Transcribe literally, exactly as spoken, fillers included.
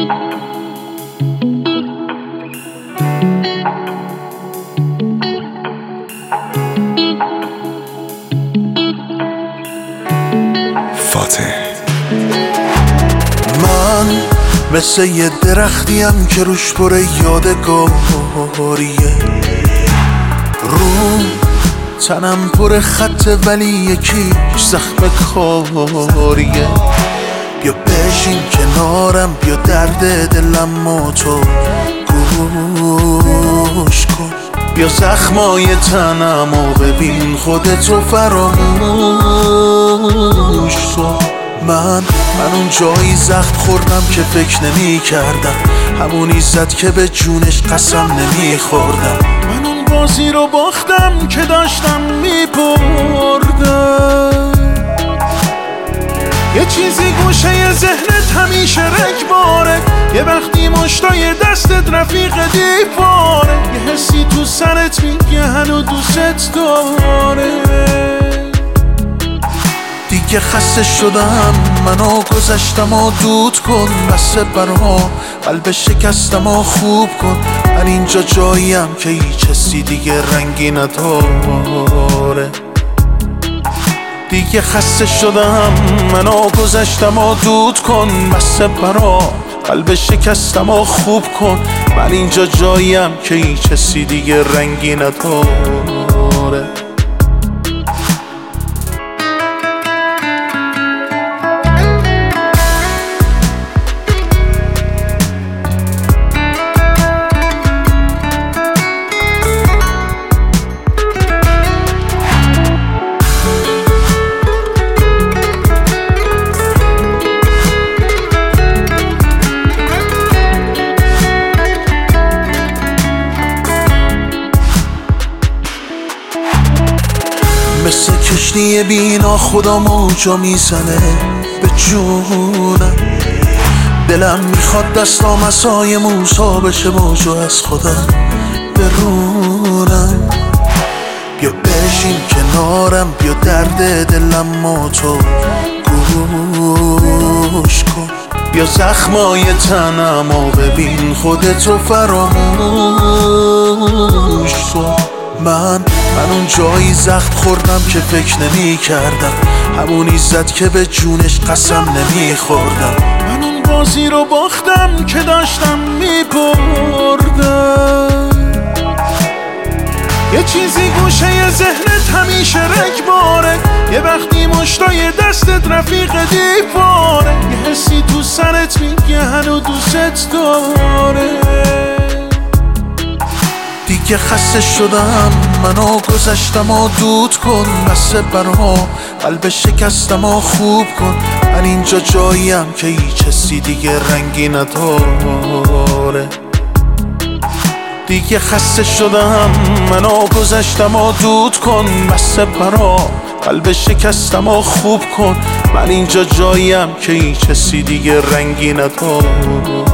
من مثل یه درختیم که روش پر یادگاریه، رو تنم پر خطه ولی یکیش زخم کاریه. بیا بشین کنارم، بیا درد دلم و تو گوش کن، بیا زخمای تنم و ببین خودتو فراموش کن. من من اون جایی زخم خوردم که فکر نمی کردم، همونی زد که به جونش قسم نمی خوردم. من اون بازی رو باختم که داشتم می بردم. یه چیزی گوشه ذهنت همیشه رگباره، یه وقتی مشتای دستت رفیق دیواره، یه حسی تو سرت میگه هنو دوست داره. دیگه خسته شدم، منو گذشتم و دود کن، بس برا قلب شکستم و خوب کن. من اینجا جاییم که هیچ حسی دیگه رنگی نداره. دیگه خسته شدم، منو گذشتم و دود کن، بس برا قلب شکستم و خوب کن. من اینجا جاییم که هیچ حسی دیگه رنگی نداره. مثل کشتی بینا خدا موجا میزنه به جونم، دلم میخواد دستام عصای موسا بشه موجو از خودم برونم. بیا بشین کنارم، بیا درد دلم و تو گوش کن، بیا زخمای تنم و ببین خودتو فراموش کن. من من اون جایی زخم خوردم که فکر نمی کردم، همونی زد که به جونش قسم نمی خوردم. من اون بازی رو باختم که داشتم می بردم. یه چیزی گوشه ذهنت همیشه رگباره، یه وقتی مشتای دستت رفیق دیواره، یه حسی تو سرت میگه هنو دوست داره. دیگه خسته شدم، منو گذشتم و دود کن، بس برا قلب شکستم و خوب کن. من اینجا جاییم که هیچ حسی دیگه رنگی نداره. دیگه خسته شدم، منو گذشتم و دود کن، بس برا قلب شکستم و خوب کن. من اینجا جاییم که هیچ حسی دیگه رنگی نداره.